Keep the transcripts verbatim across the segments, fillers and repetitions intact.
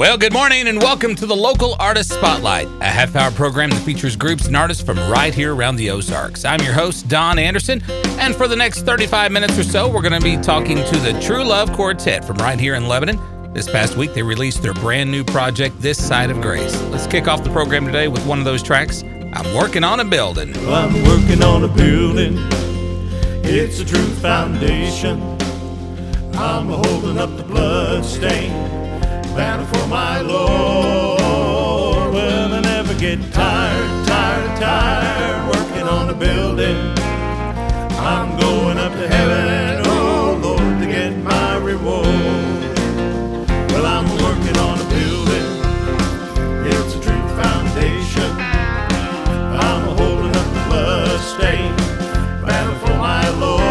Well, good morning and welcome to the Local Artist Spotlight, a half-hour program that features groups and artists from right here around the Ozarks. I'm your host, Don Anderson, and for the next thirty-five minutes or so, we're going to be talking to the True Love Quartet from right here in Lebanon. This past week, they released their brand new project, This Side of Grace. Let's kick off the program today with one of those tracks, I'm Working on a Building. Well, I'm working on a building. It's a true foundation. I'm holding up the bloodstained banner for my Lord. Well, I never get tired, tired, tired working on a building. I'm going up to heaven, oh Lord, to get my reward. Well, I'm working on a building. It's a true foundation. I'm holding up the bloodstained banner for my Lord.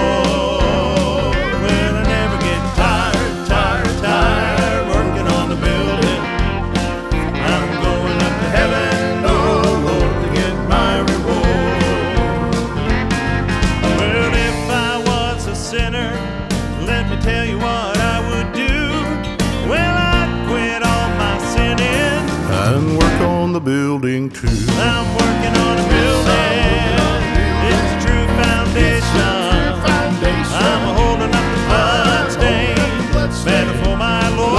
Well, I never get tired, tired, tired working on the building. I'm going up to heaven, oh Lord, to get my reward. Well, if I was a sinner, let me tell you what I would do. Well, I'd quit all my sinning and work on the building too. I'm working on a building. It's a true foundation. I'm holding up the bloodstained banner for my Lord.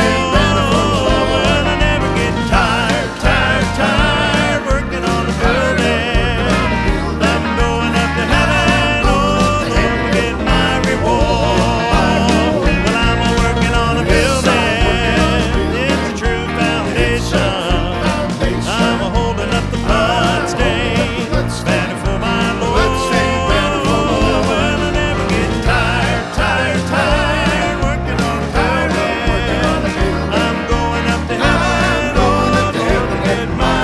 Well, I never get tired, tired, tired working on a building. I'm going up to heaven, oh Lord, to get my reward. Well, I'm working on a building. It's a true foundation. I'm holding up the bloodstained banner for my Lord. Well, I never get tired, tired, tired working on a building. I'm going up to heaven, oh Lord, to get my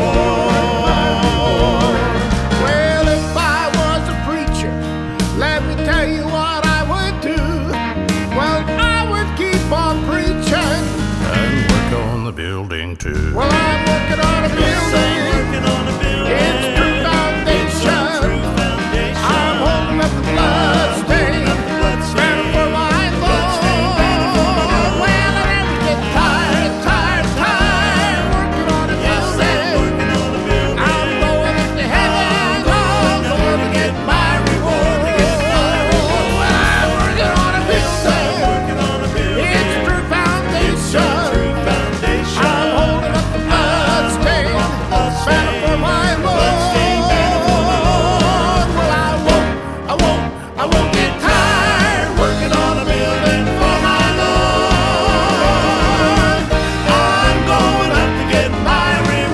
reward. Well, if I was a preacher, let me tell you what I would do. Well, I would keep on preaching. And work on the building too. Well, I'm working on a building. Working on a building. It's true foundation. I'm holding up the bloodstained banner for my Lord. Well, I never get tired, tired, tired working on a building. I'm going up to heaven, oh Lord, to get my reward. Well, I'm working on a building. It's a true foundation. I'm holding up the bloodstained banner for my Lord. Well, I won't, I won't, I won't get tired working on a building for my Lord. I'm going up to get my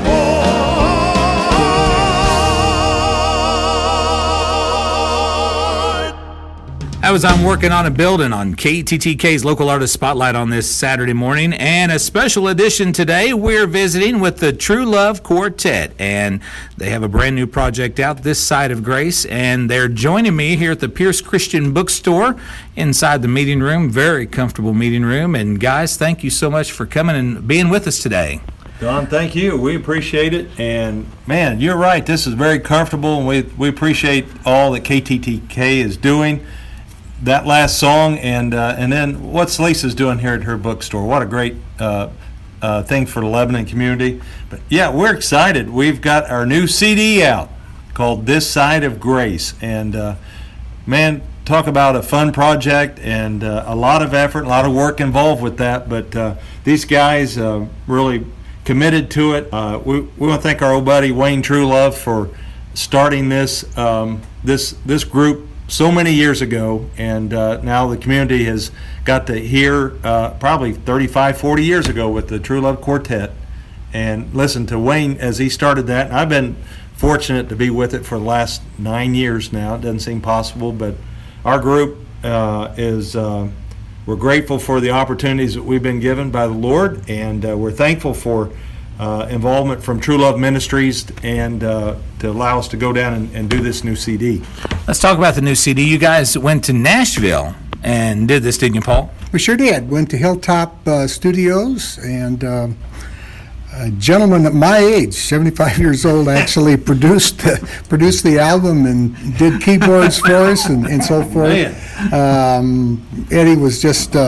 reward. That was I'm Working on a Building on K T T K's Local Artist Spotlight on this Saturday morning. And a special edition today, we're visiting with the True Love Quartet. And they have a brand new project out, This Side of Grace. And they're joining me here at the Pierce Christian Bookstore inside the meeting room. Very comfortable meeting room. And guys, thank you so much for coming and being with us today. Don, thank you. We appreciate it. And, man, you're right. This is very comfortable, and we, we appreciate all that K T T K is doing. That last song, and uh, and then what's Lisa's doing here at her bookstore. What a great uh, uh, thing for the Lebanon community. But, yeah, we're excited. We've got our new C D out called This Side of Grace. And, uh, man, talk about a fun project and uh, a lot of effort, a lot of work involved with that. But uh, these guys uh, really committed to it. Uh, we we want to thank our old buddy Wayne Truelove for starting this um, this this group so many years ago, and uh, now the community has got to hear uh, probably thirty-five, forty years ago with the True Love Quartet, and listen to Wayne as he started that. And I've been fortunate to be with it for the last nine years now. It doesn't seem possible, but our group uh, is, uh, we're grateful for the opportunities that we've been given by the Lord, and uh, we're thankful for uh, involvement from True Love Ministries and uh, to allow us to go down and, and do this new C D. Let's talk about the new C D. You guys went to Nashville and did this, didn't you, Paul? We sure did. Went to Hilltop uh, Studios, and um, a gentleman at my age, seventy-five years old, actually produced uh, produced the album and did keyboards for us and, and so forth. Um, Eddie was just uh,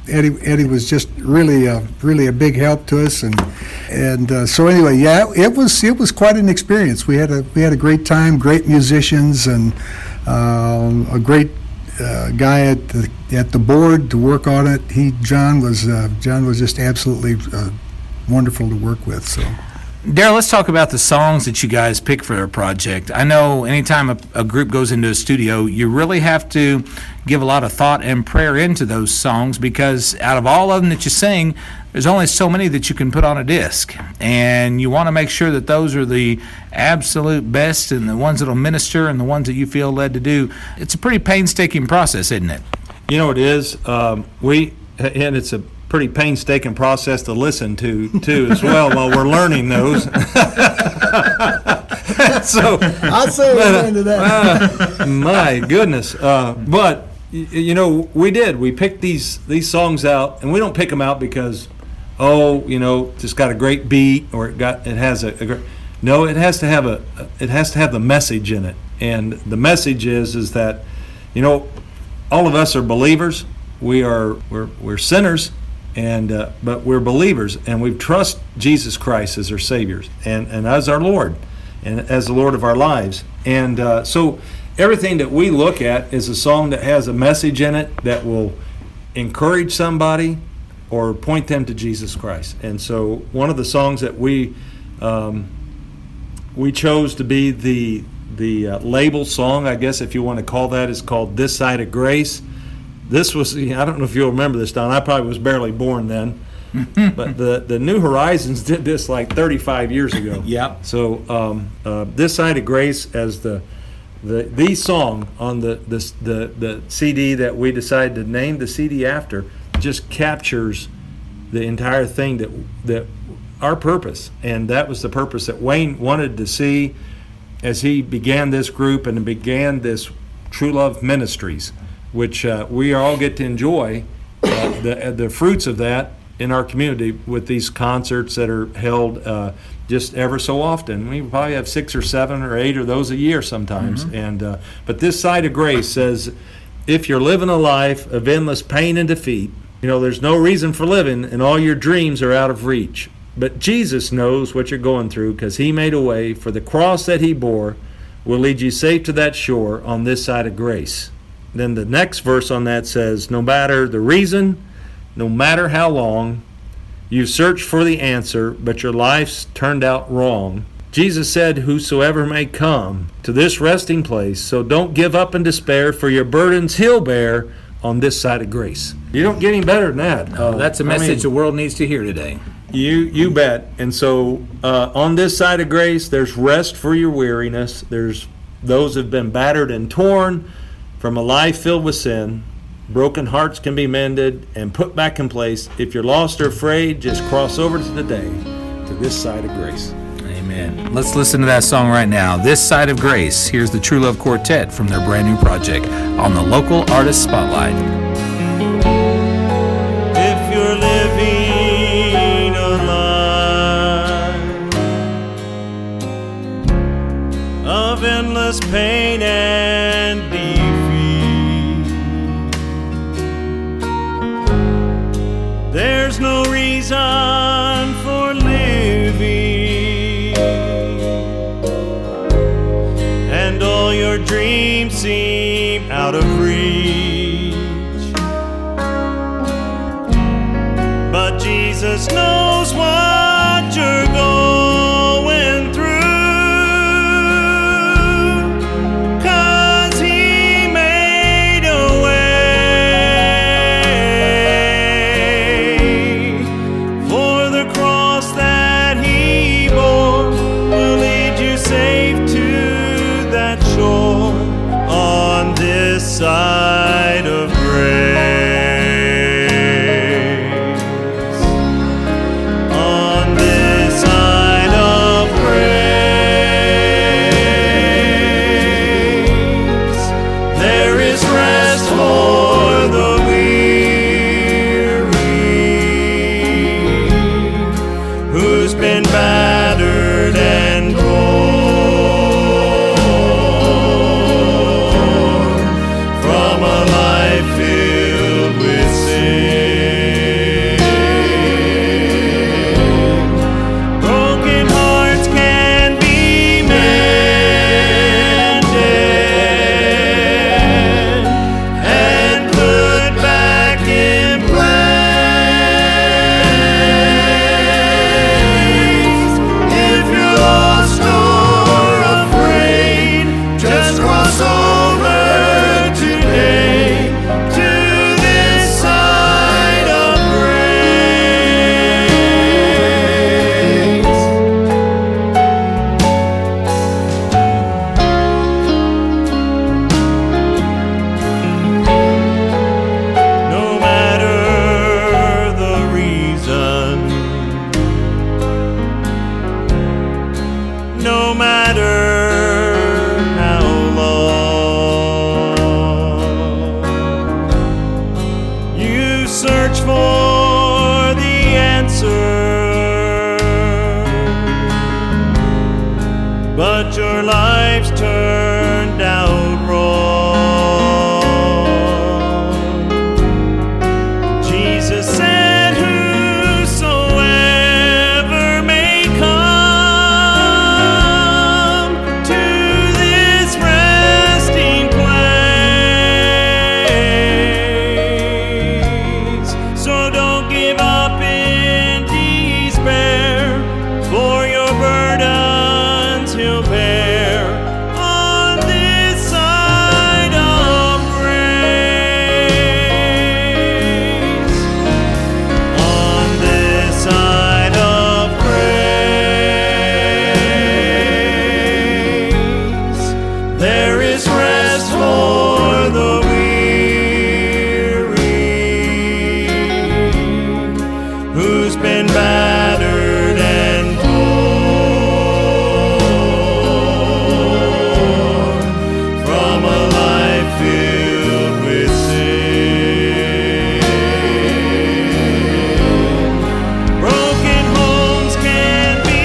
Eddie Eddie was just really uh, really a big help to us, and and uh, so anyway, yeah, it was it was quite an experience. We had a we had a great time, great musicians, and um, a great uh, guy at the at the board to work on it. He John was uh, John was just absolutely uh, wonderful to work with. So. Daryl, let's talk about the songs that you guys pick for their project. I know anytime a, a group goes into a studio, you really have to give a lot of thought and prayer into those songs, because out of all of them that you sing, there's only so many that you can put on a disc. And you want to make sure that those are the absolute best and the ones that will minister and the ones that you feel led to do. It's a pretty painstaking process, isn't it? You know, it is. Um, we, and it's a pretty painstaking process to listen to too as well while we're learning those. So I'll say we're into that. uh, my goodness. Uh, but y- you know, we did. We picked these these songs out, and we don't pick them out because, oh, you know, just got a great beat or it got it has a, a great. No, it has to have a it has to have the message in it, and the message is is that, you know, all of us are believers. We are we're we're sinners. And uh, but we're believers, and we trust Jesus Christ as our Savior and, and as our Lord, and as the Lord of our lives. And uh, so everything that we look at is a song that has a message in it that will encourage somebody or point them to Jesus Christ. And so one of the songs that we um, we chose to be the the uh, label song, I guess if you want to call that, is called "This Side of Grace." This was, I don't know if you'll remember this, Don. I probably was barely born then. But the, the New Horizons did this like thirty-five years ago. Yep. So um, uh, This Side of Grace as the the the song on the, the, the, the C D that we decided to name the C D after just captures the entire thing that that our purpose. And that was the purpose that Wayne wanted to see as he began this group and began this True Love Ministries, which uh, we all get to enjoy uh, the uh, the fruits of that in our community with these concerts that are held uh, just ever so often. We probably have six or seven or eight of those a year sometimes. Mm-hmm. And uh, but This Side of Grace says, if you're living a life of endless pain and defeat, you know, there's no reason for living and all your dreams are out of reach. But Jesus knows what you're going through because he made a way, for the cross that he bore will lead you safe to that shore on this side of grace. Then the next verse on that says, no matter the reason, no matter how long, you've searched for the answer, but your life's turned out wrong. Jesus said, whosoever may come to this resting place, so don't give up in despair, for your burdens he'll bear on this side of grace. You don't get any better than that. No, that's a message I mean, the world needs to hear today. You you bet. And so uh, on this side of grace, there's rest for your weariness. There's those who've been battered and torn from a life filled with sin. Broken hearts can be mended and put back in place. If you're lost or afraid, just cross over to the day, to this side of grace. Amen. Let's listen to that song right now. This Side of Grace. Here's the True Love Quartet from their brand new project on the Local Artist Spotlight. If you're living a life of endless pain and defeat, there's no reason for living, and all your dreams seem out of reach. But Jesus knows what you're going through, 'cause he made a way. For the cross that he bore will lead you safe to that shore on this side of grace. On this side our lives turned out wrong. Jesus said, whosoever may come to this resting place. So don't give up in despair, for your burdens he'll bear on this side of grace. On this side of grace, there is rest for the weary, who's been battered and torn from a life filled with sin. Broken homes can be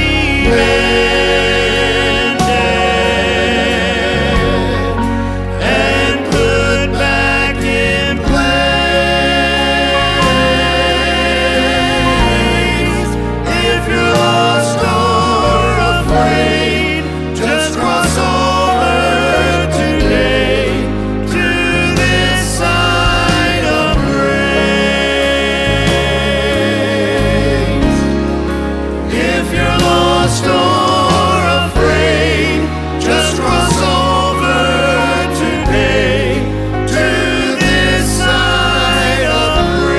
mended and put back in place. If you're lost or afraid, just cross over today to this side of grace. If you're lost or afraid, just cross over today to this side of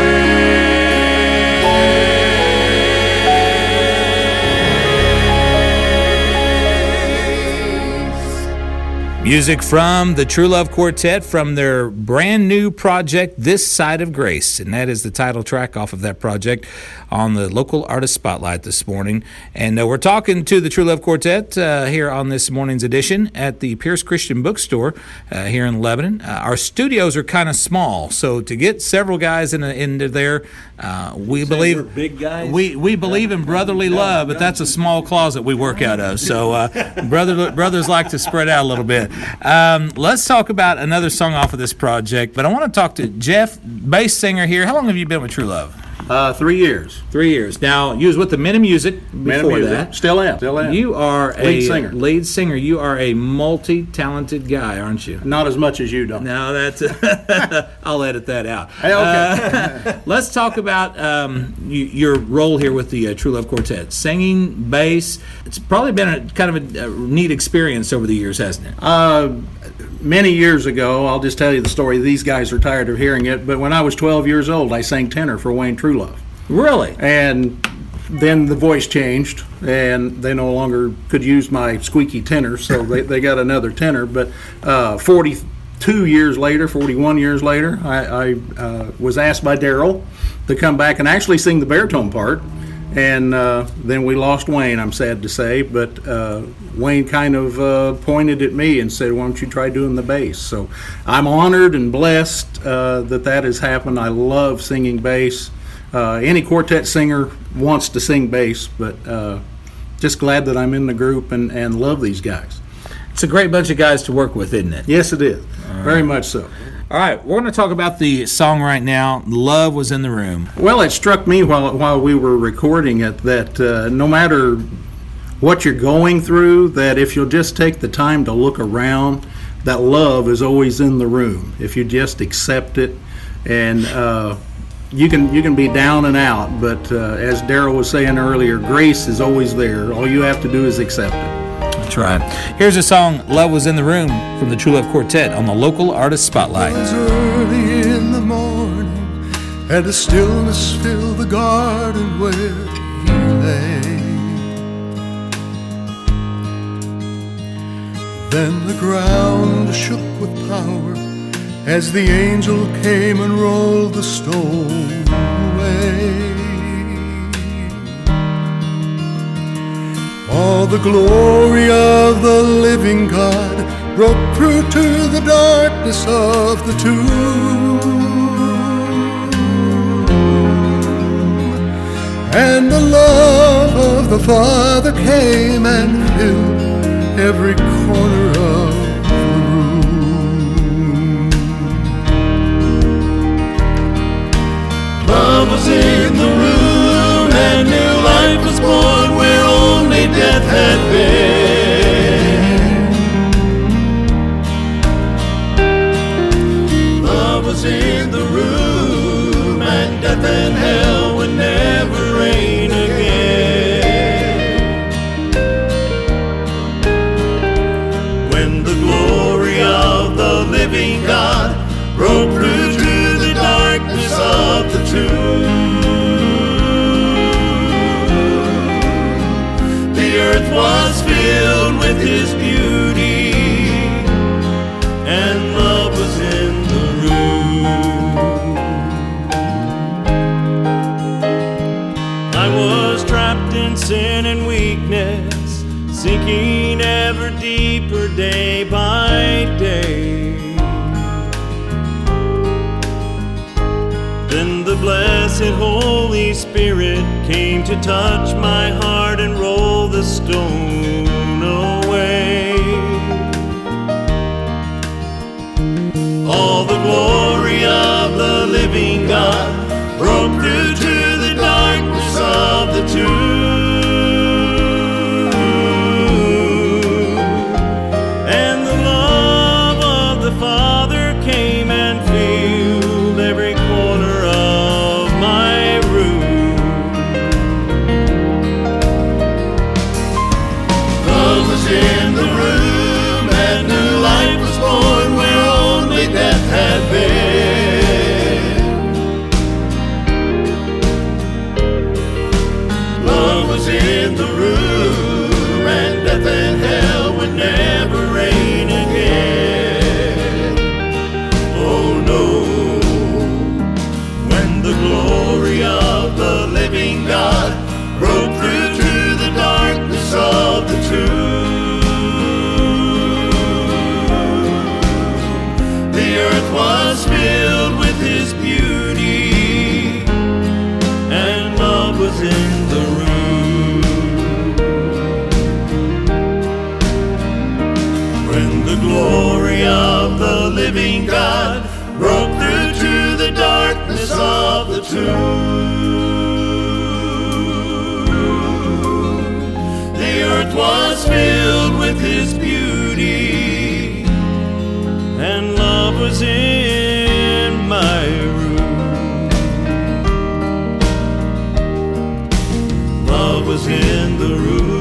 grace. Music from the True Love Quartet from their brand new project, This Side of Grace. And that is the title track off of that project on the Local Artist Spotlight this morning. And uh, we're talking to the True Love Quartet uh, here on this morning's edition at the Pierce Christian Bookstore uh, here in Lebanon. Uh, our studios are kind of small, so to get several guys in a, into there, uh, we believe we're big guys? we we believe in brotherly love, but that's a small closet we work out of. So uh, brother brothers like to spread out a little bit. Um, let's talk about another song off of this project, but I want to talk to Jeff, bass singer here. How long have you been with True Love? Uh, three years. Three years. Now, you was with the Men of Music before Man of Music. that. Still am. Still am. You are a Lead singer. lead singer. You are a multi-talented guy, aren't you? Not as much as you don't. No, that's. I'll edit that out. Hey, okay. Uh, let's talk about um, you, your role here with the uh, True Love Quartet. Singing, bass. It's probably been a kind of a, a neat experience over the years, hasn't it? Uh, many years ago, I'll just tell you the story. These guys are tired of hearing it, but when I was twelve years old, I sang tenor for Wayne True Love. Really? And then the voice changed, and they no longer could use my squeaky tenor, so they, they got another tenor. But uh, forty-two years later, forty-one years later, I, I uh, was asked by Daryl to come back and actually sing the baritone part. And uh, then we lost Wayne, I'm sad to say, but uh, Wayne kind of uh, pointed at me and said, why don't you try doing the bass? So I'm honored and blessed uh, that that has happened. I love singing bass. Uh, any quartet singer wants to sing bass, but uh, just glad that I'm in the group and, and love these guys. It's a great bunch of guys to work with, isn't it? Yes, it is. Very much so. All right, we're going to talk about the song right now, Love Was in the Room. Well, it struck me while while we were recording it that uh, no matter what you're going through, that if you'll just take the time to look around, that love is always in the room. If you just accept it, and uh, you can you can be down and out, but uh, as Daryl was saying earlier, grace is always there. All you have to do is accept it. That's right. Here's a song, Love Was in the Room, from the True Love Quartet on the Local Artist Spotlight. It was early in the morning, and a stillness filled the garden where he lay. Then the ground shook with power as the angel came and rolled the stone away. All the glory of the living God broke through to the darkness of the tomb, and the love of the Father came and filled every corner of the room. Love was in the room and new life was born where only death had been. Love was in the room and death and hell would never reign again. When the glory of the living God broke through to the darkness of the tomb, the earth was filled with His beauty, and love was in the room. I was trapped in sin and weakness, sinking ever deeper day by day. Then the blessed Holy Spirit came to touch my heart and roll the stone away. All the glory of the living God broke through to the darkness of the tomb, and the love of the Father came and filled every corner of my room. Love was in the room and new life was born where only death had been. Love was in the room and death and hell would never reign again. Oh no. When the glory of the living God broke through to the darkness of the tomb, the earth was filled with His beauty, and love was in the room. When the glory of the living God broke through to the darkness of the tomb, the earth was filled with His beauty, and love was in my room. Love was in the room.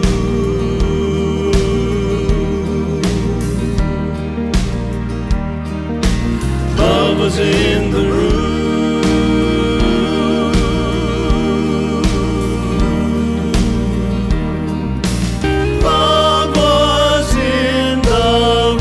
Love was in the room. Love was in the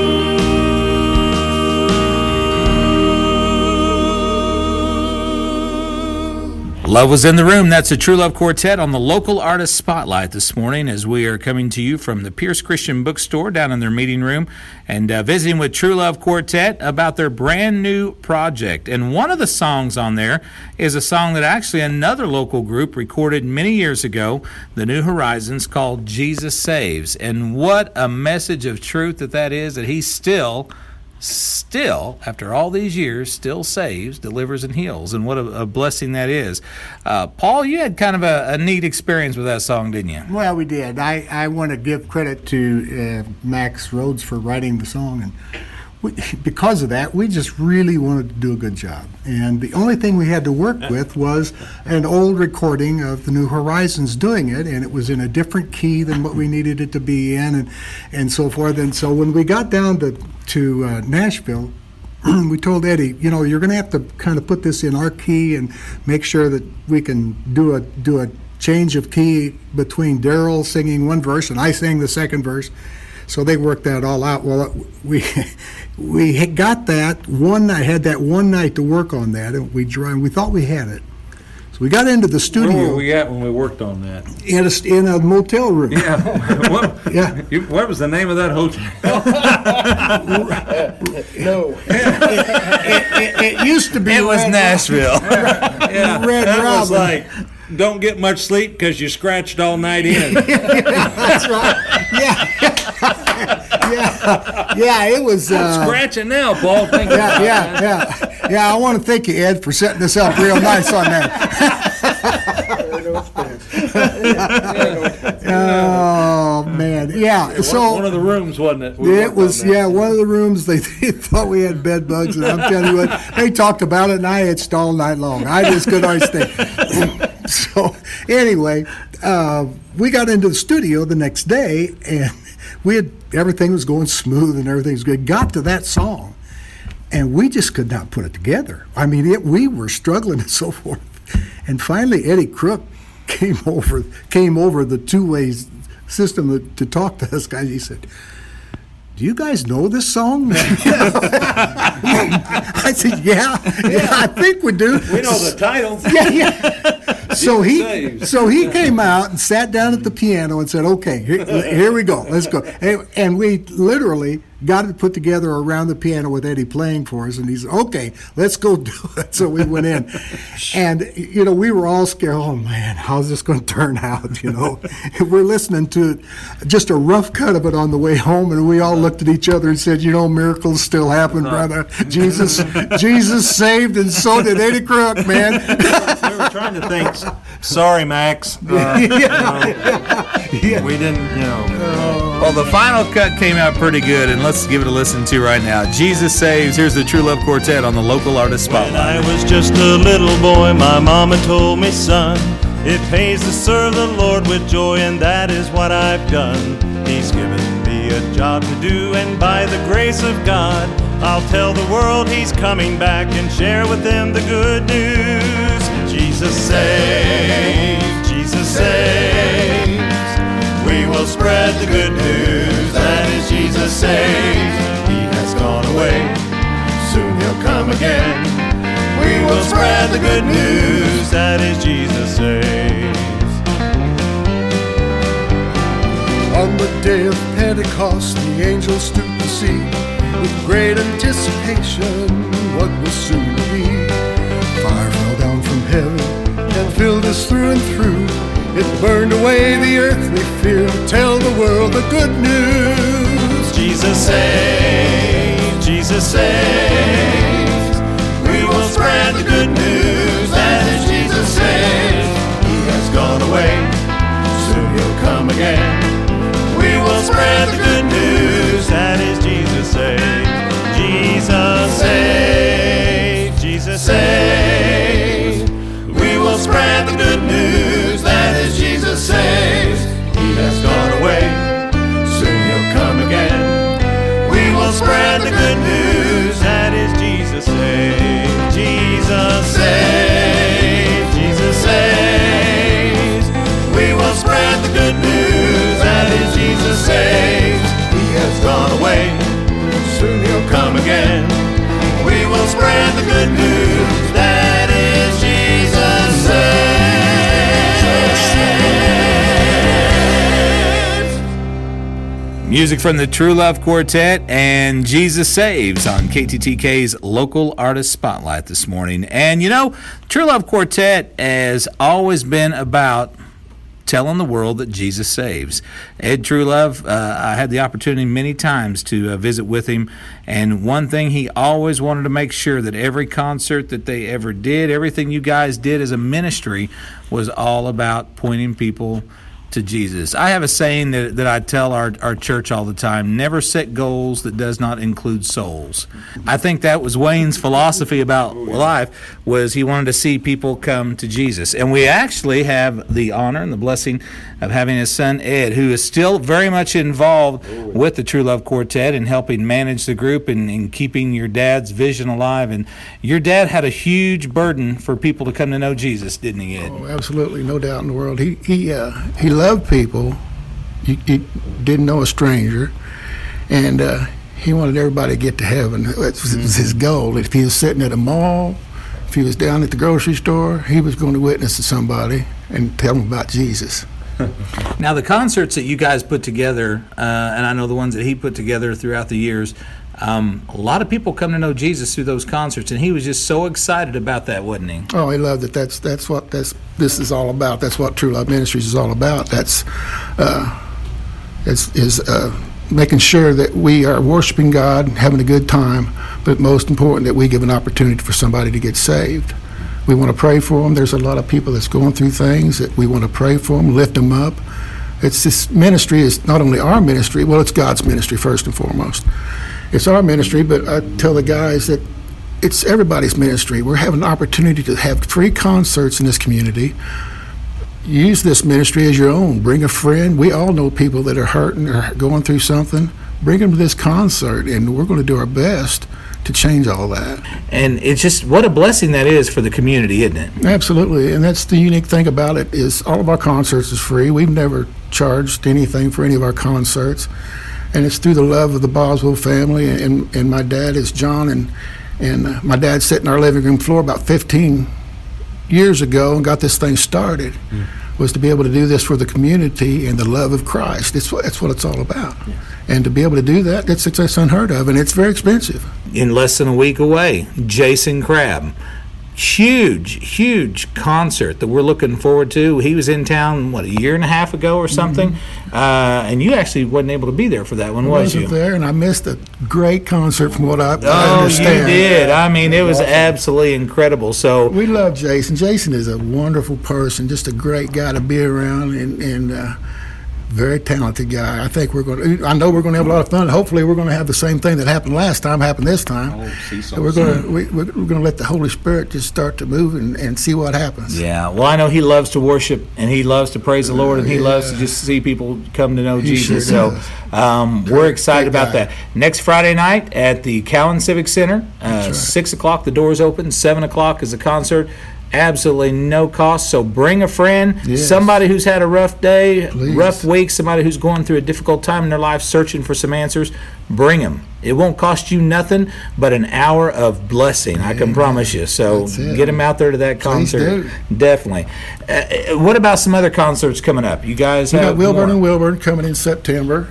room. Love was in the room. That's the True Love Quartet on the Local Artist Spotlight this morning, as we are coming to you from the Pierce Christian Bookstore down in their meeting room and uh, visiting with True Love Quartet about their brand new project. And one of the songs on there is a song that actually another local group recorded many years ago, the New Horizons, called Jesus Saves. And what a message of truth that that is, that He still still, after all these years, still saves, delivers, and heals. And what a, a blessing that is. Uh, Paul, you had kind of a, a neat experience with that song, didn't you? Well, we did. I, I want to give credit to uh, Max Rhodes for writing the song. And we, because of that, we just really wanted to do a good job. And the only thing we had to work with was an old recording of the New Horizons doing it, and it was in a different key than what we needed it to be in, and, and so forth. And so when we got down to, to uh, Nashville, we told Eddie, you know, you're going to have to kind of put this in our key and make sure that we can do a do a change of key between Daryl singing one verse and I sang the second verse. So they worked that all out. Well, we we had got that one. I had that one night to work on that, and we and we thought we had it. So we got into the studio. Where were we at when we worked on that? In a, in a motel room. Yeah. What, yeah. You, what was the name of that hotel? No. it, it, it, it used to be. It was Red Nashville. yeah. Red that Robin. was like don't get much sleep because you scratched all night in. That's right. Yeah. yeah. Yeah, it was. Uh, Scratching now, Paul. Thank you. yeah, yeah, yeah. Yeah, I want to thank you, Ed, for setting this up real nice on that. Oh, man. Yeah, so. One of the rooms, wasn't it? We It worked was, on that. yeah, one of the rooms, they, they thought we had bed bugs, and I'm telling you what, they talked about it, and I itched all night long. I just couldn't understand. So, anyway, uh, we got into the studio the next day, and we had, everything was going smooth and everything was good. Got to that song, and we just could not put it together. I mean, it, we were struggling and so forth. And finally, Eddie Crook came over, came over the two-way system to, to talk to us guys. He said, "Do you guys know this song?" I said, yeah, yeah, I think we do. We know the title. Yeah, yeah. So he, Saves. so he came out and sat down at the piano and said, "Okay, here, here we go. Let's go." And, and we literally got it put together around the piano with Eddie playing for us. And he said, "Okay, let's go do it." So we went in, and you know, we were all scared. Oh man, how's this going to turn out? You know, we're listening to just a rough cut of it on the way home, and we all looked at each other and said, "You know, miracles still happen, brother. Jesus, Jesus saved, and so did Eddie Crook, man." We were trying to think. Sorry, Max. Uh, you know, we didn't, you know. Well, the final cut came out pretty good, and let's give it a listen to right now. Jesus Saves. Here's the True Love Quartet on the Local Artist When Spotlight. I was just a little boy, my mama told me, "Son, it pays to serve the Lord with joy, and that is what I've done. He's given me a job to do, and by the grace of God, I'll tell the world He's coming back and share with them the good news. Jesus saves, Jesus saves. We will spread the good news, that is Jesus saves. He has gone away, soon He'll come again. We will spread the good news, that is Jesus saves." On the day of Pentecost, the angels stood to see, with great anticipation, what was soon to be. Fire fell down from heaven and filled us through and through. It burned away the earthly fear. Tell the world the good news. Jesus saves, Jesus saves. We will spread the good news, that is Jesus saves. He has gone away, soon He'll come again. We will spread the good news, that is Jesus saves. Jesus saves, Jesus saves. We will spread the good news, that is Jesus saves. He has gone away, soon He'll come again. We will spread the good news, that is Jesus saves. Jesus saves, Jesus saves. We will spread the good news, that is Jesus saves. He has gone away, soon He'll come again. We will spread the good news, that is Jesus saves. Music from the True Love Quartet and Jesus Saves on K T T K's Local Artist Spotlight this morning. And you know, True Love Quartet has always been about telling the world that Jesus saves. Ed Trulove, uh, I had the opportunity many times to uh, visit with him, and one thing he always wanted to make sure that every concert that they ever did, everything you guys did as a ministry, was all about pointing people to Jesus. I have a saying that, that I tell our, our church all the time: never set goals that does not include souls. I think that was Wayne's philosophy about life, was he wanted to see people come to Jesus. And we actually have the honor and the blessing of having his son Ed, who is still very much involved with the True Love Quartet and helping manage the group and, and keeping your dad's vision alive. And your dad had a huge burden for people to come to know Jesus, didn't he, Ed? Oh, absolutely, no doubt in the world. He he uh, he loved people. He, he didn't know a stranger, and uh, he wanted everybody to get to heaven. It was, it was his goal. If he was sitting at a mall, if he was down at the grocery store, he was going to witness to somebody and tell them about Jesus. Now, the concerts that you guys put together, uh, and I know the ones that he put together throughout the years, Um, a lot of people come to know Jesus through those concerts, and he was just so excited about that, wasn't he? Oh, he loved it. That's that's what this this is all about. That's what True Love Ministries is all about. That's uh, is is uh, making sure that we are worshiping God, having a good time, but most important that we give an opportunity for somebody to get saved. We want to pray for them. There's a lot of people that's going through things that we want to pray for them, lift them up. It's this ministry is not only our ministry, well, it's God's ministry first and foremost. It's our ministry, but I tell the guys that it's everybody's ministry. We're having an opportunity to have free concerts in this community. Use this ministry as your own. Bring a friend. We all know people that are hurting or going through something. Bring them to this concert, and we're going to do our best to change all that. And it's just, what a blessing that is for the community, isn't it? Absolutely, and that's the unique thing about it is all of our concerts is free. We've never charged anything for any of our concerts, and it's through the love of the Boswell family, and, and my dad is John, and, and uh, my dad sat in our living room floor about fifteen years ago and got this thing started, mm. was to be able to do this for the community and the love of Christ. It's what, that's what it's all about. Yeah. And to be able to do that, that's, that's unheard of, and it's very expensive. In less than a week away, Jason Crabb. Huge, huge concert that we're looking forward to. He was in town, what, a year and a half ago or something? Mm-hmm. Uh, and you actually wasn't able to be there for that one, I was wasn't you? there, and I missed a great concert from what I, oh, I understand. You did. I mean, it was absolutely incredible. So we love Jason. Jason is a wonderful person, just a great guy to be around, and, and uh, very talented guy. I think we're going to, I know we're going to have a lot of fun. Hopefully we're going to have the same thing that happened last time happen this time. Oh, see so we're going to, we, we're going to let the Holy Spirit just start to move and, and see what happens. Yeah. Well, I know he loves to worship, and he loves to praise the Lord, and he yeah. loves to just see people come to know He Jesus. sure so um, we're excited great about guy. that. Next Friday night at the Cowan Civic Center, uh, right. six o'clock, the doors open, seven o'clock is the concert. Absolutely no cost. So bring a friend, Yes. somebody who's had a rough day, Please. rough week, somebody who's going through a difficult time in their life searching for some answers. Bring them. It won't cost you nothing but an hour of blessing, I can promise you. So That's it. get them out there to that Please concert. do. Definitely. Uh, what about some other concerts coming up? You guys We have got Wilburn more? and Wilburn coming in September.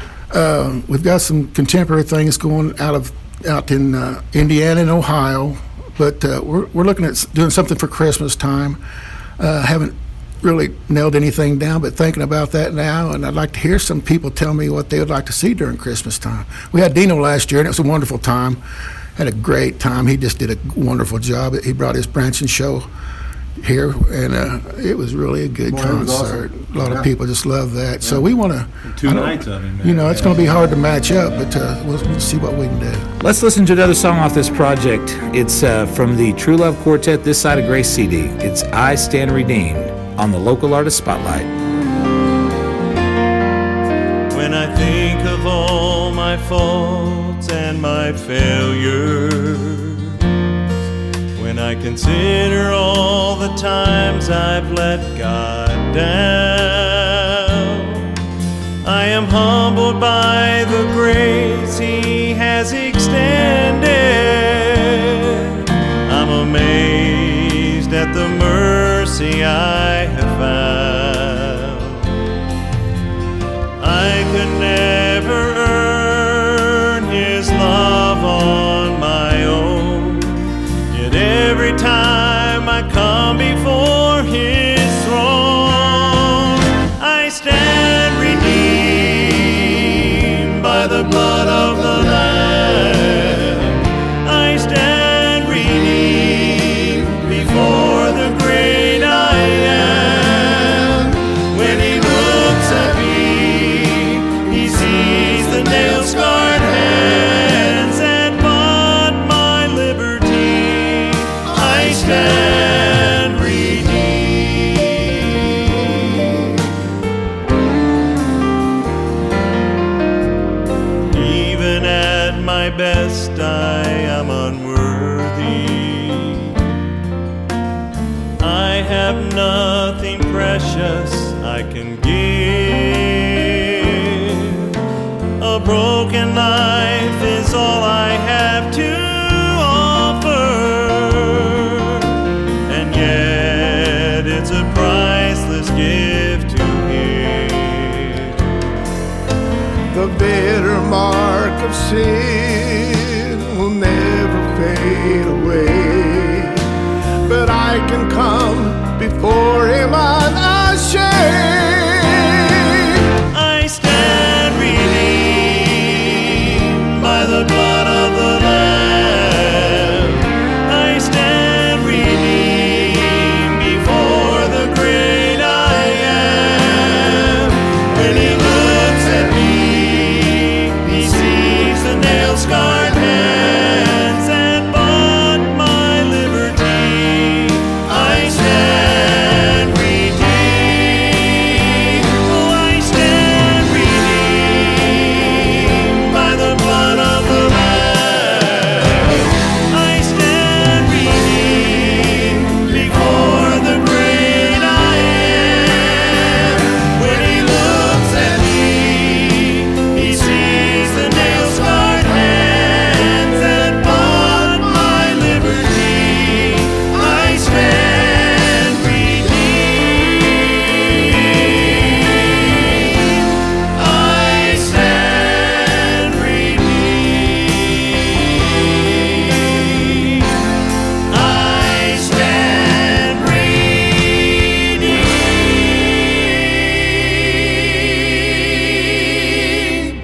Um, we've got some contemporary things going out of out in uh, Indiana and Ohio, but uh, we're we're looking at s- doing something for Christmas time. Uh, haven't really nailed anything down, but thinking about that now, and I'd like to hear some people tell me what they would like to see during Christmas time. We had Dino last year, and it was a wonderful time. Had a great time. He just did a wonderful job. He brought his Branson show here, and uh, it was really a good Boy, it was concert. awesome. A lot Yeah. of people just love that. So we want to. Two nights of him. You know, it's going to be hard to match up, but uh, we'll, we'll see what we can do. Let's listen to another song off this project. It's uh, from the True Love Quartet, This Side of Grace C D. It's I Stand Redeemed on the Local Artist Spotlight. When I think of all my faults and my failures, when I consider all the times I've let God down, I am humbled by the grace He has extended. I'm amazed at the mercy I have found. I could never earn His love on my own, yet every time I come before His throne, I stand redeemed by the blood of the Lamb. I stand redeemed before the great I Am. When He looks at me, He sees the nail-scarred hands that bought my liberty. I stand redeemed. Even at my best, I am unworthy. I have nothing precious I can give. A broken life is all I have to offer, and yet it's a priceless gift to Him. The bitter mark of sin am unashamed. I stand redeemed by the blood of the Lamb. I stand redeemed before the great I am. When he looks at me, he sees the nail-scarred hands that bought my liberty. I stand redeemed. Oh, I stand redeemed by the blood of the Lamb. I stand redeemed before the great I am. When he looks at me, he sees the nail-scarred hands that bought my liberty. I stand redeemed. I stand redeemed. I stand redeemed.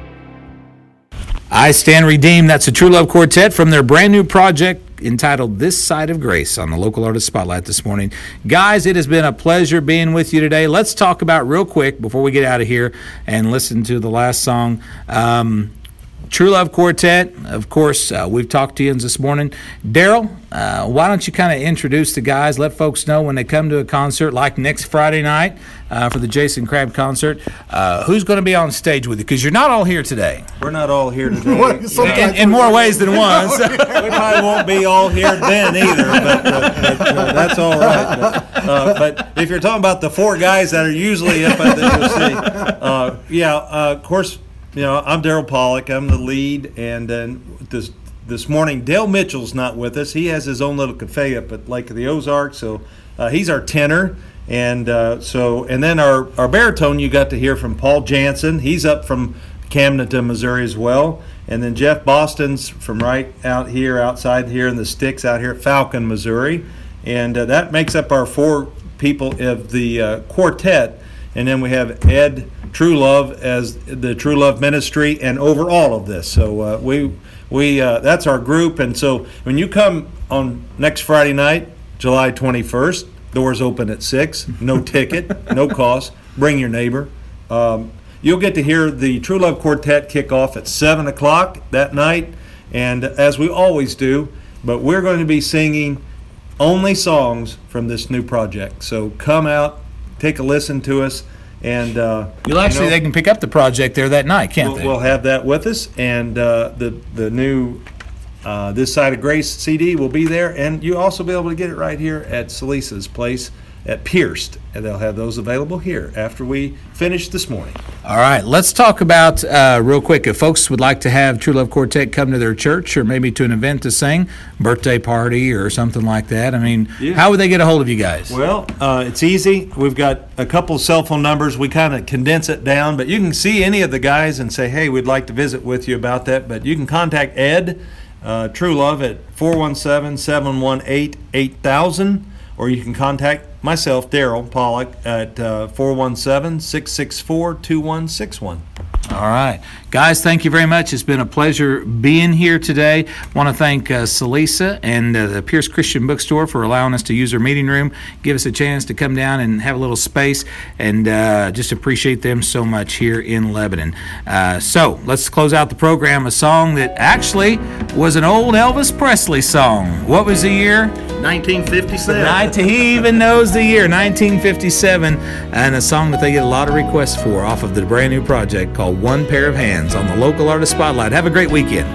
I Stand Redeemed. That's a True Love Quartet from their brand new project entitled This Side of Grace on the Local Artist Spotlight this morning. Guys, it has been a pleasure being with you today. Let's talk about real quick before we get out of here and listen to the last song. Um, True Love Quartet, of course, uh, we've talked to you this morning. Daryl, uh, why don't you kind of introduce the guys, let folks know when they come to a concert like next Friday night uh, for the Jason Crabb concert, uh, who's going to be on stage with you? Because you're not all here today. We're not all here today. In, in more ways than one. so- We probably won't be all here then either, but, uh, but uh, that's all right. But, uh, but if you're talking about the four guys that are usually up at the O C, uh, yeah, uh, of course, you know, I'm Daryl Pollock. I'm the lead, and then this this morning, Dale Mitchell's not with us. He has his own little cafe up at Lake of the Ozarks, so uh, he's our tenor. And uh, so, and then our, our baritone, you got to hear from Paul Jansen. He's up from Camdenton, Missouri as well. And then Jeff Boston's from right out here, outside here in the sticks out here at Falcon, Missouri. And uh, that makes up our four people of the uh, quartet. And then we have Ed True Love as the True Love Ministry and over all of this. So uh, we we uh, that's our group. And so when you come on next Friday night, July twenty-first, doors open at six, no ticket, no cost. Bring your neighbor. Um, you'll get to hear the True Love Quartet kick off at seven o'clock that night, and as we always do. But we're going to be singing only songs from this new project. So come out, take a listen to us, and uh, You'll actually, you know, they can pick up the project there that night, can't we'll, they? we'll have that with us, and uh, the the new uh, This Side of Grace C D will be there, and you'll also be able to get it right here at Salisa's place at Pierced, and they'll have those available here after we finish this morning. All right, let's talk about, uh, real quick, if folks would like to have True Love Quartet come to their church or maybe to an event to sing, birthday party or something like that, I mean, Yeah. how would they get a hold of you guys? Well, uh, it's easy. We've got a couple cell phone numbers. We kind of condense it down, but you can see any of the guys and say, hey, we'd like to visit with you about that. But you can contact Ed, uh, True Love, at four one seven, seven one eight, eight thousand, or you can contact myself, Daryl Pollock, at uh, four one seven, six six four, two one six one. All right. Guys, thank you very much. It's been a pleasure being here today. Want to thank uh, Salisa and uh, the Pierce Christian Bookstore for allowing us to use their meeting room, give us a chance to come down and have a little space, and uh, just appreciate them so much here in Lebanon. Uh, so let's close out the program, a song that actually was an old Elvis Presley song. What was the year? nineteen fifty-seven. nineteen He even knows the year, nineteen fifty-seven, and a song that they get a lot of requests for off of the brand new project called One Pair of Hands on the Local Artist Spotlight. Have a great weekend.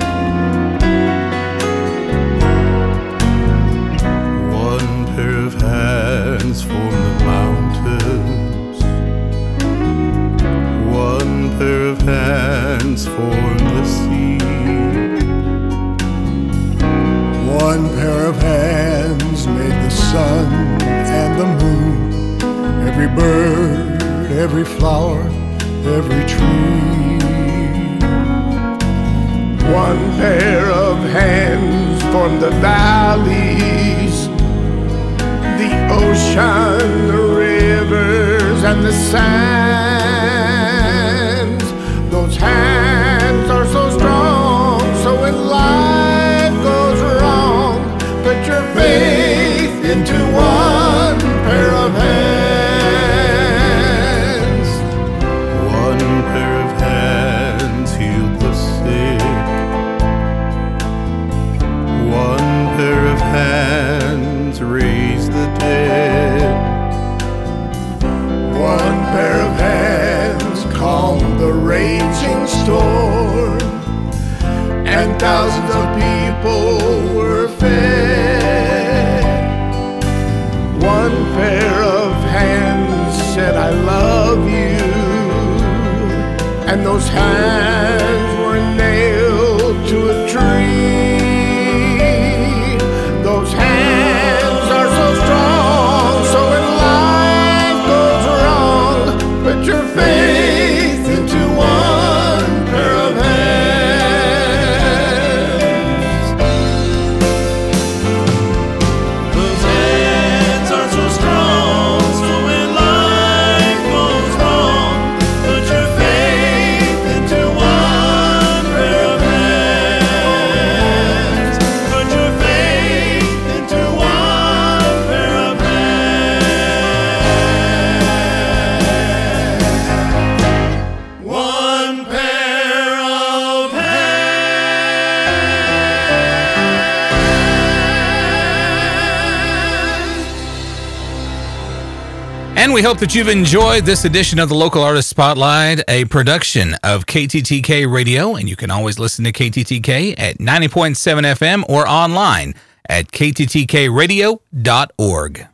One pair of hands form the mountains. One pair of hands form the sea. One pair of hands made the sun and the moon, every bird, every flower, every tree. One pair of hands formed the valleys, the ocean and the sands. Those hands are so strong, so when life goes wrong, put your faith into one pair of hands. One pair of hands healed the sick. One pair of hands raised the dead. One pair of hands calmed the raging storm, and thousands of people were fed. One pair of hands said, I love you, and those hands were nailed to a tree. Those hands are so strong, so when life goes wrong, put your faith into one pair of hands. Those hands are so strong, so when life goes wrong, put your faith into one pair of hands. Put your faith into one pair of hands. One pair of hands. And we hope that you've enjoyed this edition of the Local Artist Spotlight, a production of K T T K Radio. And you can always listen to K T T K at ninety point seven F M or online at k t t k radio dot org.